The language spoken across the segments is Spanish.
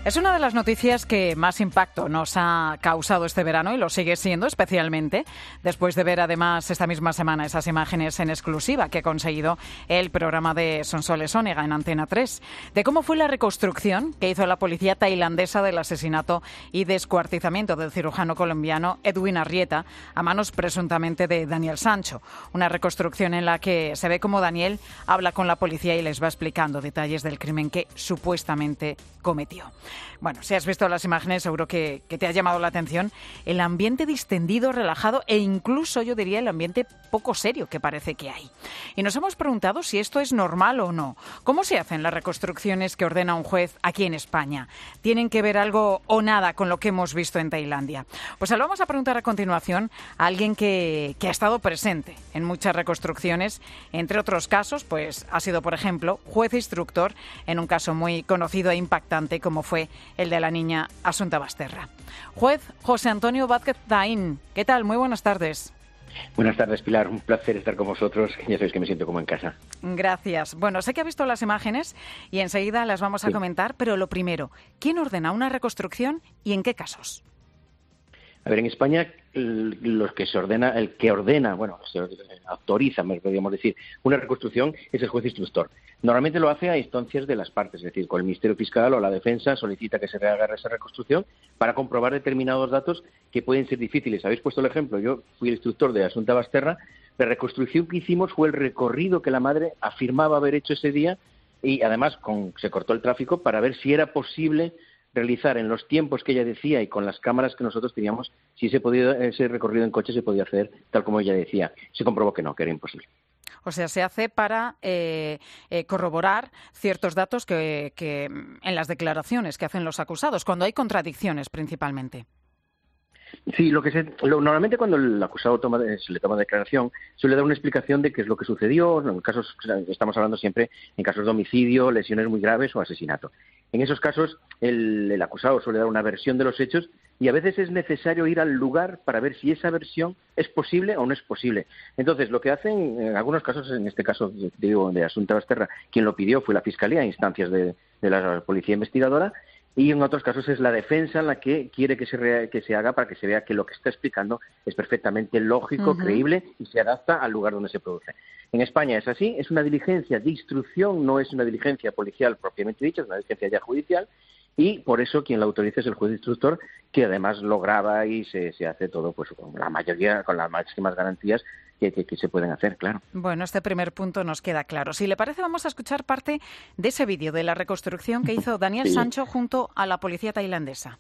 Es una de las noticias que más impacto nos ha causado este verano y lo sigue siendo especialmente después de ver además esta misma semana esas imágenes en exclusiva que ha conseguido el programa de Sonsoles Onega en Antena 3 de cómo fue la reconstrucción que hizo la policía tailandesa del asesinato y descuartizamiento del cirujano colombiano Edwin Arrieta a manos presuntamente de Daniel Sancho. Una reconstrucción en la que se ve cómo Daniel habla con la policía y les va explicando detalles del crimen que supuestamente cometió. Bueno, si has visto las imágenes seguro que te ha llamado la atención el ambiente distendido, relajado e incluso yo diría el ambiente poco serio que parece que hay. Y nos hemos preguntado si esto es normal o no. ¿Cómo se hacen las reconstrucciones que ordena un juez aquí en España? ¿Tienen que ver algo o nada con lo que hemos visto en Tailandia? Pues se lo vamos a preguntar a continuación a alguien que ha estado presente en muchas reconstrucciones. Entre otros casos, pues ha sido, por ejemplo, juez instructor en un caso muy conocido e impactante como fue el de la niña Asunta Basterra. Juez José Antonio Vázquez Taín, ¿qué tal? Muy buenas tardes. Buenas tardes, Pilar. Un placer estar con vosotros. Ya sabéis que me siento como en casa. Gracias. Bueno, sé que ha visto las imágenes y enseguida las vamos a comentar, pero lo primero, ¿quién ordena una reconstrucción y en qué casos? A ver, en España los que se ordena, el que ordena, bueno, se autoriza, podríamos decir, una reconstrucción es el juez instructor. Normalmente lo hace a instancias de las partes, es decir, con el Ministerio Fiscal o la Defensa solicita que se haga esa reconstrucción para comprobar determinados datos que pueden ser difíciles. Habéis puesto el ejemplo, yo fui el instructor de Asunta Basterra, la reconstrucción que hicimos fue el recorrido que la madre afirmaba haber hecho ese día y además se cortó el tráfico para ver si era posible realizar en los tiempos que ella decía y con las cámaras que nosotros teníamos, si ese recorrido en coche se podía hacer tal como ella decía. Se comprobó que no, que era imposible. O sea, se hace para corroborar ciertos datos que en las declaraciones que hacen los acusados, cuando hay contradicciones principalmente. Sí, normalmente cuando el acusado se le toma declaración, suele dar una explicación de qué es lo que sucedió. En casos, estamos hablando siempre en casos de homicidio, lesiones muy graves o asesinato. En esos casos, el acusado suele dar una versión de los hechos y a veces es necesario ir al lugar para ver si esa versión es posible o no es posible. Entonces, lo que hacen, en algunos casos, en este caso de Asunta Basterra, quien lo pidió fue la Fiscalía a instancias de la Policía Investigadora, y en otros casos es la defensa la que quiere que se haga para que se vea que lo que está explicando es perfectamente lógico, creíble y se adapta al lugar donde se produce. En España es así, es una diligencia de instrucción, no es una diligencia policial propiamente dicha, es una diligencia ya judicial y por eso quien la autoriza es el juez instructor, que además lo graba y se hace todo pues con la mayoría, con las máximas garantías que se pueden hacer, claro. Bueno, este primer punto nos queda claro. Si le parece, vamos a escuchar parte de ese vídeo de la reconstrucción que hizo Daniel Sancho junto a la policía tailandesa.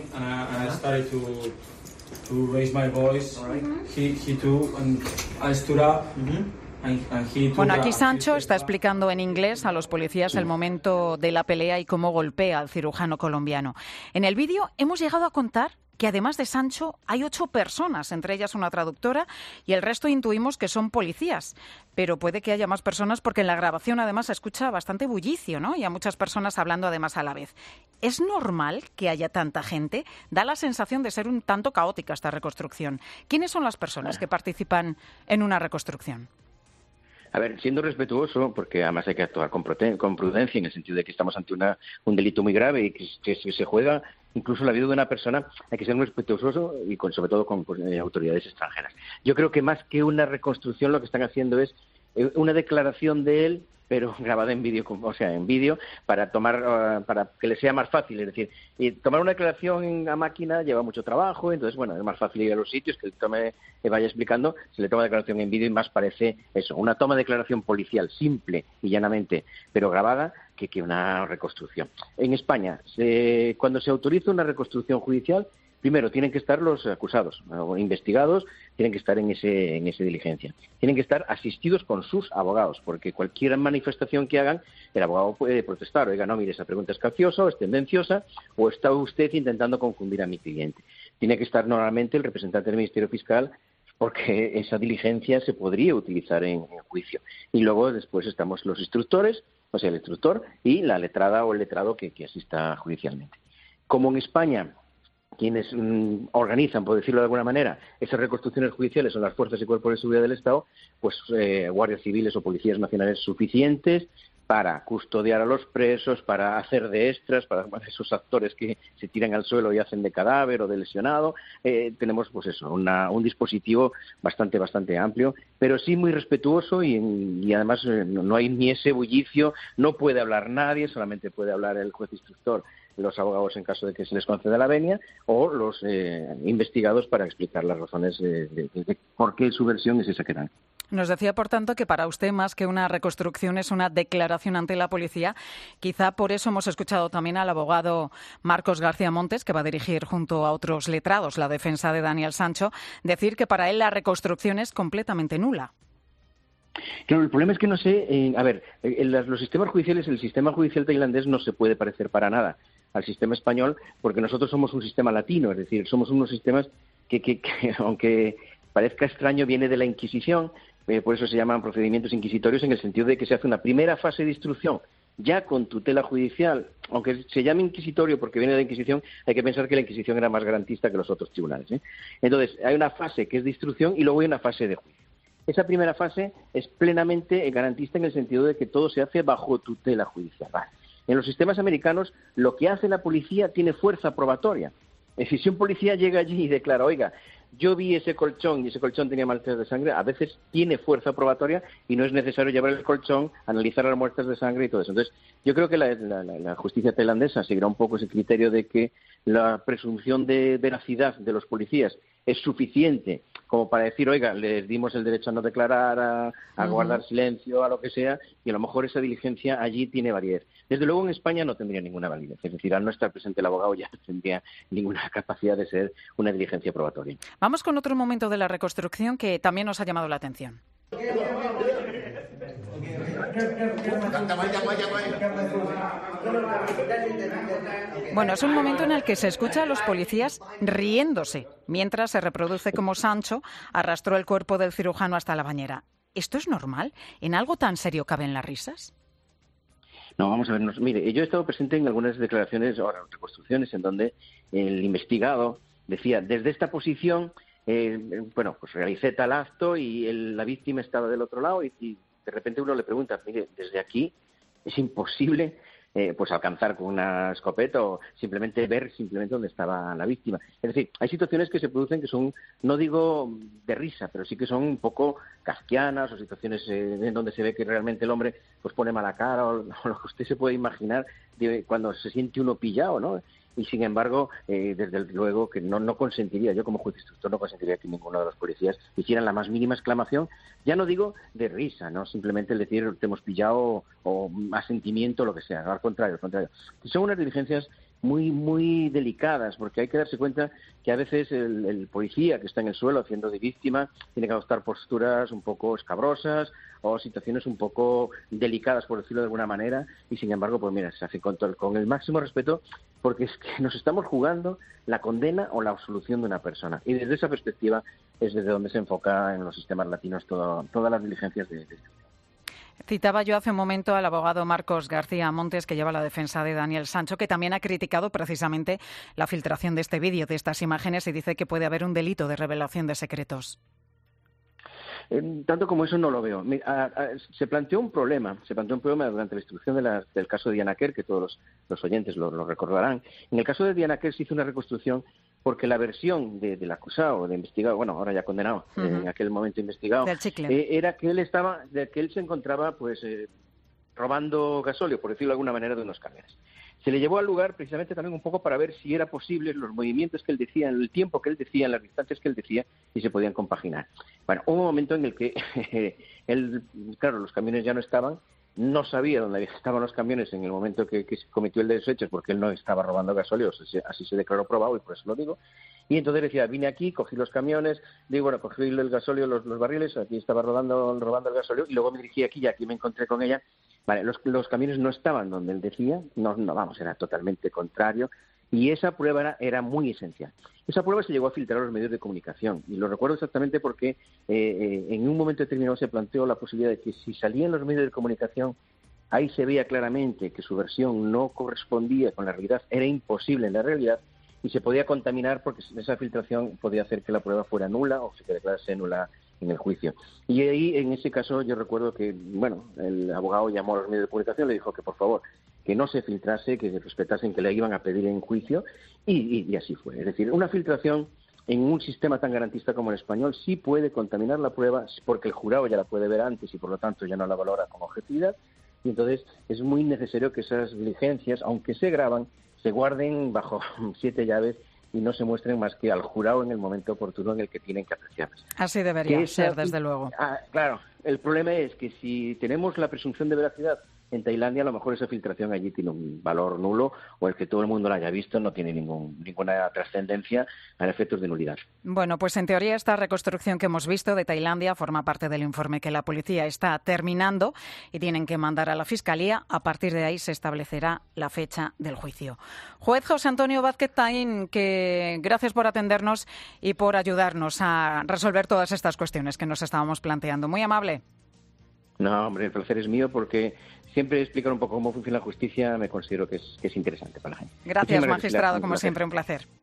Bueno, aquí Sancho está explicando en inglés a los policías el momento de la pelea y cómo golpea al cirujano colombiano. En el vídeo hemos llegado a contar que además de Sancho hay 8 personas, entre ellas una traductora, y el resto intuimos que son policías. Pero puede que haya más personas porque en la grabación además se escucha bastante bullicio, ¿no? Y a muchas personas hablando además a la vez. ¿Es normal que haya tanta gente? Da la sensación de ser un tanto caótica esta reconstrucción. ¿Quiénes son las personas que participan en una reconstrucción? A ver, siendo respetuoso, porque además hay que actuar con prudencia, en el sentido de que estamos ante un delito muy grave y que se juega incluso la vida de una persona, hay que ser muy respetuoso y sobre todo con autoridades extranjeras. Yo creo que más que una reconstrucción lo que están haciendo es una declaración de él, pero grabada en vídeo, para que le sea más fácil. Es decir, tomar una declaración a máquina lleva mucho trabajo, entonces, bueno, es más fácil ir a los sitios, que vaya explicando, se le toma declaración en vídeo y más parece eso, una toma de declaración policial simple y llanamente, pero grabada, que una reconstrucción. En España, cuando se autoriza una reconstrucción judicial, primero, tienen que estar los acusados o investigados, tienen que estar en esa diligencia. Tienen que estar asistidos con sus abogados, porque cualquier manifestación que hagan, el abogado puede protestar. Oiga, no, mire, esa pregunta es capciosa o es tendenciosa, o está usted intentando confundir a mi cliente. Tiene que estar normalmente el representante del Ministerio Fiscal, porque esa diligencia se podría utilizar en juicio. Y luego, después, estamos los instructores, o sea, el instructor y la letrada o el letrado que asista judicialmente. Como en España, quienes organizan, por decirlo de alguna manera, esas reconstrucciones judiciales son las fuerzas y cuerpos de seguridad del Estado, pues guardias civiles o policías nacionales suficientes, para custodiar a los presos, para hacer de extras, para esos actores que se tiran al suelo y hacen de cadáver o de lesionado. Tenemos, pues eso, un dispositivo bastante amplio, pero sí muy respetuoso y además no hay ni ese bullicio, no puede hablar nadie, solamente puede hablar el juez instructor, los abogados en caso de que se les conceda la venia, o los investigados para explicar las razones de por qué su versión es esa que dan. Nos decía, por tanto, que para usted más que una reconstrucción es una declaración ante la policía. Quizá por eso hemos escuchado también al abogado Marcos García Montes, que va a dirigir junto a otros letrados la defensa de Daniel Sancho, decir que para él la reconstrucción es completamente nula. Claro, el problema es que no sé, los sistemas judiciales, el sistema judicial tailandés no se puede parecer para nada al sistema español, porque nosotros somos un sistema latino, es decir, somos unos sistemas que aunque parezca extraño, viene de la Inquisición. Por eso se llaman procedimientos inquisitorios, en el sentido de que se hace una primera fase de instrucción ya con tutela judicial. Aunque se llame inquisitorio porque viene de la Inquisición, hay que pensar que la Inquisición era más garantista que los otros tribunales, ¿eh? Entonces, hay una fase que es de instrucción y luego hay una fase de juicio. Esa primera fase es plenamente garantista en el sentido de que todo se hace bajo tutela judicial. Vale. En los sistemas americanos, lo que hace la policía tiene fuerza probatoria. Es decir, si un policía llega allí y declara, oiga, yo vi ese colchón y ese colchón tenía manchas de sangre, a veces tiene fuerza probatoria y no es necesario llevar el colchón, analizar las muestras de sangre y todo eso. Entonces, yo creo que la justicia tailandesa seguirá un poco ese criterio de que la presunción de veracidad de los policías es suficiente como para decir, oiga, les dimos el derecho a no declarar, a guardar silencio, a lo que sea, y a lo mejor esa diligencia allí tiene validez. Desde luego en España no tendría ninguna validez, es decir, al no estar presente el abogado ya no tendría ninguna capacidad de ser una diligencia probatoria. Vamos con otro momento de la reconstrucción que también nos ha llamado la atención. Bueno, es un momento en el que se escucha a los policías riéndose, mientras se reproduce como Sancho arrastró el cuerpo del cirujano hasta la bañera. ¿Esto es normal? ¿En algo tan serio caben las risas? No, vamos a ver, mire, yo he estado presente en algunas declaraciones, ahora reconstrucciones, en donde el investigado decía, desde esta posición, pues realicé tal acto y la víctima estaba del otro lado y de repente uno le pregunta, mire, desde aquí es imposible pues alcanzar con una escopeta o simplemente ver dónde estaba la víctima. Es decir, hay situaciones que se producen que son, no digo de risa, pero sí que son un poco kafkianas o situaciones en donde se ve que realmente el hombre pues pone mala cara o lo que usted se puede imaginar de cuando se siente uno pillado, ¿no? Y sin embargo, desde luego que no consentiría, yo como juez instructor no consentiría que ninguno de los policías hicieran la más mínima exclamación, ya no digo de risa, no simplemente el decir te hemos pillado o asentimiento, lo que sea, no, al contrario. Son unas diligencias muy delicadas, porque hay que darse cuenta que a veces el policía que está en el suelo haciendo de víctima tiene que adoptar posturas un poco escabrosas o situaciones un poco delicadas, por decirlo de alguna manera, y sin embargo, pues mira, se hace con el máximo respeto, porque es que nos estamos jugando la condena o la absolución de una persona. Y desde esa perspectiva es desde donde se enfoca en los sistemas latinos todas las diligencias de Citaba yo hace un momento al abogado Marcos García Montes, que lleva la defensa de Daniel Sancho, que también ha criticado precisamente la filtración de este vídeo, de estas imágenes, y dice que puede haber un delito de revelación de secretos. Tanto como eso no lo veo. Se planteó un problema durante la instrucción del caso de Diana Kerr, que todos los oyentes lo recordarán. En el caso de Diana Kerr se hizo una reconstrucción porque la versión del acusado, de investigado, bueno, ahora ya condenado, en aquel momento investigado, era que él se encontraba pues robando gasóleo, por decirlo de alguna manera, de unos camiones. Se le llevó al lugar precisamente también un poco para ver si era posible los movimientos que él decía, en el tiempo que él decía, en las distancias que él decía, y se podían compaginar. Bueno, hubo un momento en el que claro, los camiones ya no estaban, no sabía dónde estaban los camiones en el momento que se cometió el de los hechos, porque él no estaba robando gasóleo, así se declaró probado y por eso lo digo. Y entonces decía, vine aquí, cogí los camiones, cogí el gasóleo, los barriles, aquí estaba robando el gasóleo, y luego me dirigí aquí y aquí me encontré con ella. Vale, los camiones no estaban donde él decía, era totalmente contrario, y esa prueba era muy esencial. Esa prueba se llegó a filtrar a los medios de comunicación, y lo recuerdo exactamente porque en un momento determinado se planteó la posibilidad de que si salían los medios de comunicación, ahí se veía claramente que su versión no correspondía con la realidad, era imposible en la realidad, y se podía contaminar porque esa filtración podía hacer que la prueba fuera nula o se declarase nula en el juicio. Y ahí, en ese caso, yo recuerdo que, bueno, el abogado llamó a los medios de comunicación y le dijo que, por favor, que no se filtrase, que se respetasen, que le iban a pedir en juicio, y así fue. Es decir, una filtración en un sistema tan garantista como el español sí puede contaminar la prueba, porque el jurado ya la puede ver antes y, por lo tanto, ya no la valora con objetividad, y entonces es muy necesario que esas diligencias, aunque se graban, se guarden bajo 7 llaves y no se muestren más que al jurado en el momento oportuno en el que tienen que apreciarlas. Así debería ser, desde luego. Claro, el problema es que si tenemos la presunción de veracidad en Tailandia, a lo mejor esa filtración allí tiene un valor nulo, o el que todo el mundo la haya visto no tiene ninguna trascendencia a efectos de nulidad. Bueno, pues en teoría esta reconstrucción que hemos visto de Tailandia forma parte del informe que la policía está terminando y tienen que mandar a la Fiscalía. A partir de ahí se establecerá la fecha del juicio. Juez José Antonio Vázquez Taín, que gracias por atendernos y por ayudarnos a resolver todas estas cuestiones que nos estábamos planteando. Muy amable. No, hombre, el placer es mío, porque siempre explicar un poco cómo funciona la justicia me considero que es interesante para la gente. Gracias, magistrado, como siempre, un placer.